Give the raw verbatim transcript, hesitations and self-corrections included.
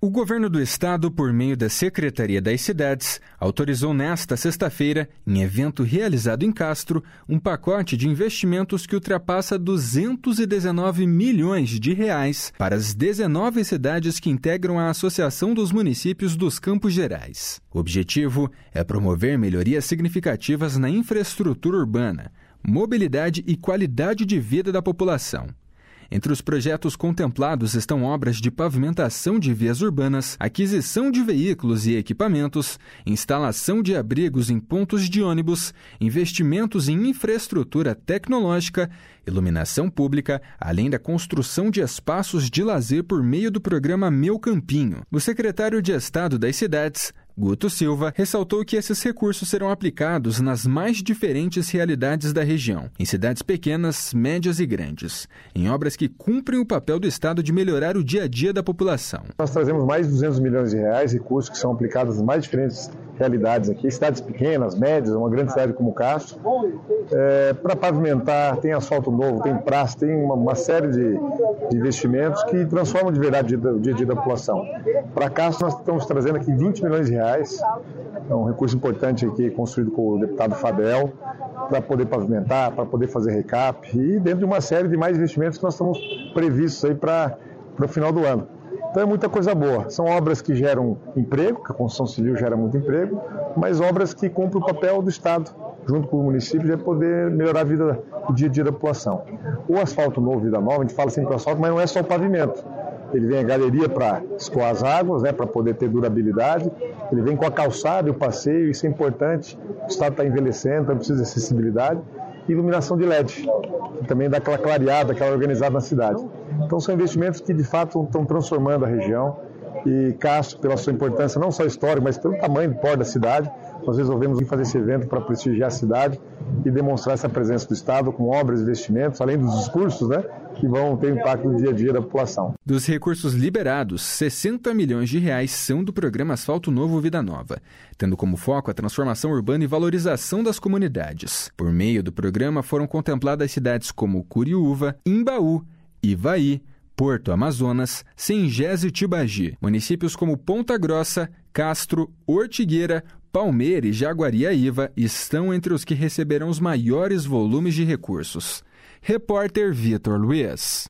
O governo do estado, por meio da Secretaria das Cidades, autorizou nesta sexta-feira, em evento realizado em Castro, um pacote de investimentos que ultrapassa duzentos e dezenove milhões de reais para as dezenove cidades que integram a Associação dos Municípios dos Campos Gerais. O objetivo é promover melhorias significativas na infraestrutura urbana, mobilidade e qualidade de vida da população. Entre os projetos contemplados estão obras de pavimentação de vias urbanas, aquisição de veículos e equipamentos, instalação de abrigos em pontos de ônibus, investimentos em infraestrutura tecnológica, iluminação pública, além da construção de espaços de lazer por meio do programa Meu Campinho. O secretário de Estado das Cidades, Guto Silva, ressaltou que esses recursos serão aplicados nas mais diferentes realidades da região, em cidades pequenas, médias e grandes, em obras que cumprem o papel do Estado de melhorar o dia a dia da população. Nós trazemos mais de duzentos milhões de reais, recursos que são aplicados nas mais diferentes realidades aqui, cidades pequenas, médias, uma grande cidade como Castro, é, para pavimentar, tem asfalto novo, tem praça, tem uma, uma série de, de investimentos que transformam de verdade o dia a dia da população. Para Castro nós estamos trazendo aqui vinte milhões de reais, é um recurso importante aqui construído com o deputado Fadel, para poder pavimentar, para poder fazer recap e dentro de uma série de mais investimentos que nós estamos previstos aí para o final do ano. Então é muita coisa boa. São obras que geram emprego, que a construção civil gera muito emprego, mas obras que cumprem o papel do Estado, junto com o município, de poder melhorar a vida, o dia a dia da população. O asfalto novo, Vida Nova, a gente fala sempre do asfalto, mas não é só o pavimento. Ele vem a galeria para escoar as águas, né, para poder ter durabilidade. Ele vem com a calçada e o passeio, isso é importante. O Estado está envelhecendo, então precisa de acessibilidade. E iluminação de L E D, que também dá aquela clareada, aquela organizada na cidade. Então são investimentos que de fato estão transformando a região. E Castro, pela sua importância, não só histórica, mas pelo tamanho do porte da cidade, nós resolvemos fazer esse evento para prestigiar a cidade e demonstrar essa presença do Estado com obras e investimentos, além dos discursos, né, que vão ter impacto no dia a dia da população. Dos recursos liberados, sessenta milhões de reais são do programa Asfalto Novo Vida Nova, tendo como foco a transformação urbana e valorização das comunidades. Por meio do programa foram contempladas cidades como Curiúva, Imbaú, Ivaí, Porto Amazonas, Sengés e Tibagi. Municípios como Ponta Grossa, Castro, Ortigueira, Palmeira e Jaguariaíva estão entre os que receberão os maiores volumes de recursos. Repórter Vitor Luiz.